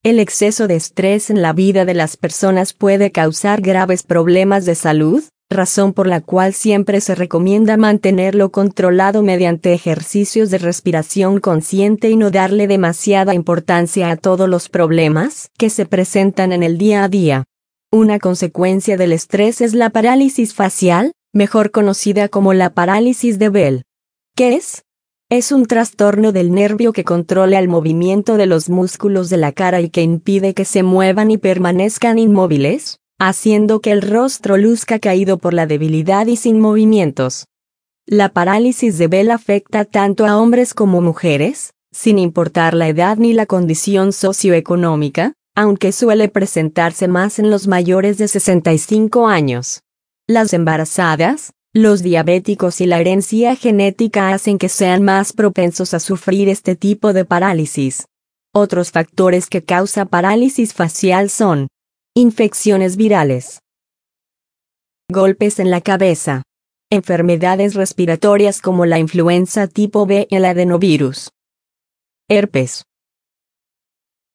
El exceso de estrés en la vida de las personas puede causar graves problemas de salud, razón por la cual siempre se recomienda mantenerlo controlado mediante ejercicios de respiración consciente y no darle demasiada importancia a todos los problemas que se presentan en el día a día. Una consecuencia del estrés es la parálisis facial, mejor conocida como la parálisis de Bell. ¿Qué es? Es un trastorno del nervio que controla el movimiento de los músculos de la cara y que impide que se muevan y permanezcan inmóviles, haciendo que el rostro luzca caído por la debilidad y sin movimientos. La parálisis de Bell afecta tanto a hombres como mujeres, sin importar la edad ni la condición socioeconómica, aunque suele presentarse más en los mayores de 65 años. Las embarazadas, los diabéticos y la herencia genética hacen que sean más propensos a sufrir este tipo de parálisis. Otros factores que causan parálisis facial son infecciones virales, golpes en la cabeza, enfermedades respiratorias como la influenza tipo B y el adenovirus, herpes,